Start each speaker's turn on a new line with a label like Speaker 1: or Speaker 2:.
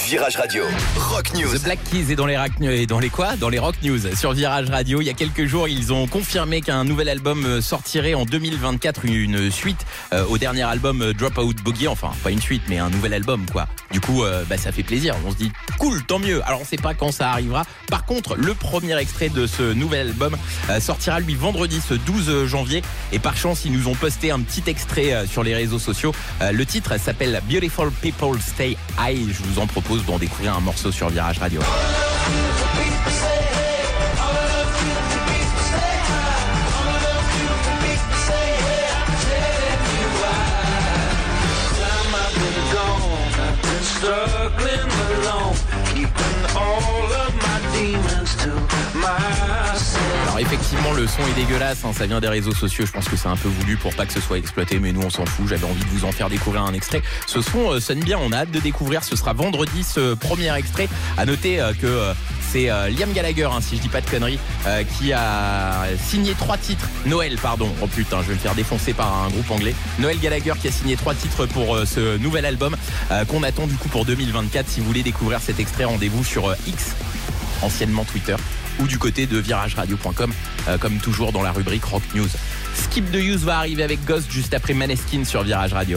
Speaker 1: Virage Radio, Rock News.
Speaker 2: The Black Keys est dans les Rock News sur Virage Radio. Il y a quelques jours, ils ont confirmé qu'un nouvel album sortirait en 2024, une suite au dernier album Dropout Boogie. Enfin, pas une suite, mais un nouvel album, quoi. Du coup, ça fait plaisir. On se dit, cool, tant mieux. Alors, on sait pas quand ça arrivera. Par contre, le premier extrait de ce nouvel album sortira, lui, vendredi, ce 12 janvier. Et par chance, ils nous ont posté un petit extrait sur les réseaux sociaux. Le titre s'appelle Beautiful People Stay High. Je vous en propose d'en découvrir un morceau sur Virage Radio. Alors effectivement, le son est dégueulasse, hein, ça vient des réseaux sociaux. Je pense que c'est un peu voulu pour pas que ce soit exploité, mais nous on s'en fout. J'avais envie de vous en faire découvrir un extrait. Ce son sonne bien, on a hâte de découvrir. Ce sera vendredi, ce premier extrait. À noter que c'est Liam Gallagher, hein, si je dis pas de conneries, qui a signé 3 titres. Noël, pardon. Oh putain, je vais me faire défoncer par un groupe anglais. Noël Gallagher qui a signé 3 titres pour ce nouvel album qu'on attend du coup pour 2024. Si vous voulez découvrir cet extrait, rendez-vous sur X, anciennement Twitter, ou du côté de virageradio.com, comme toujours dans la rubrique Rock News. Skip the Use va arriver avec Ghost juste après Maneskin sur Virage Radio.